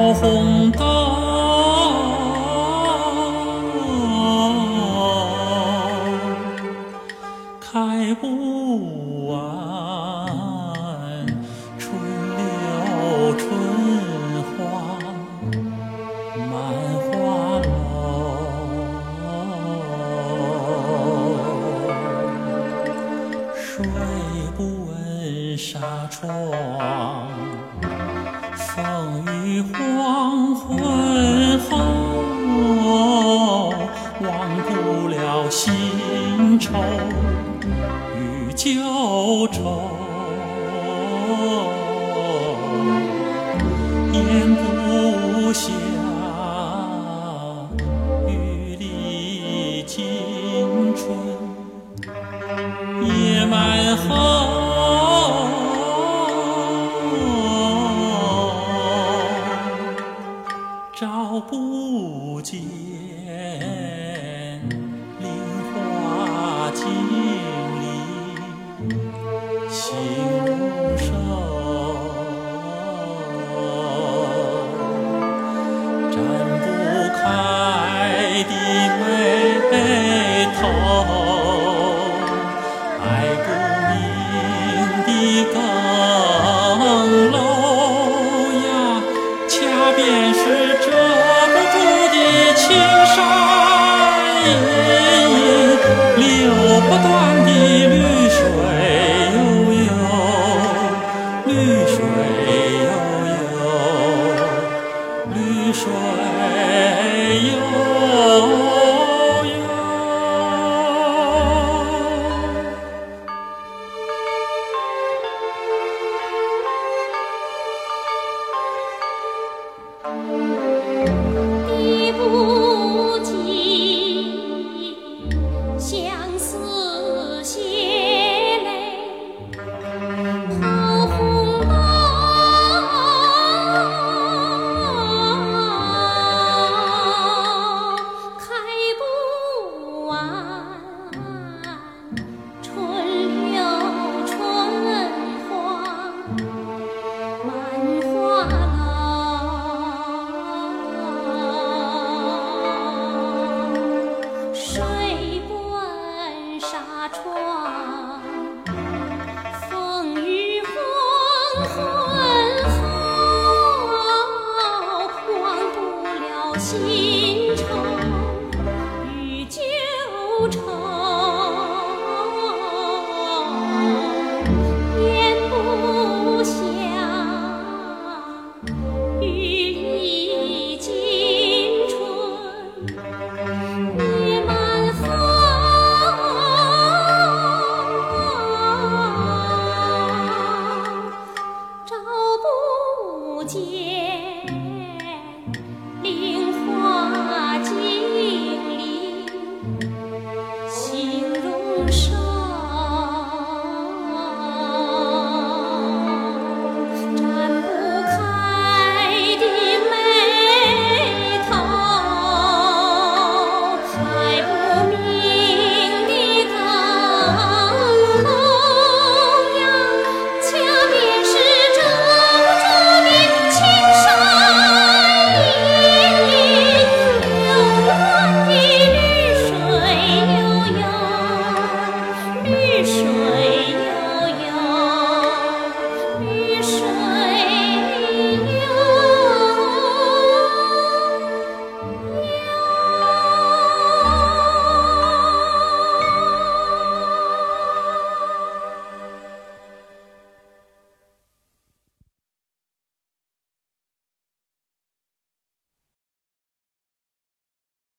红豆，开不完，春柳春花满花楼，睡不稳纱窗，风雨黄昏后，忘不了新愁与旧愁，咽不下玉粒青春，夜满后照不见菱花镜里心如手，展不开的眉头，爱不明的更楼呀，恰便是遮不住的青山隐隐，流不断的绿水悠悠，绿水悠悠，绿水悠悠。 滴不尽相思血泪，抛红豆，开不完，春柳春花满花楼，睡不稳纱窗，风雨黄昏后，忘不了新愁与旧愁，咽不下玉粒青春，夜满后照不见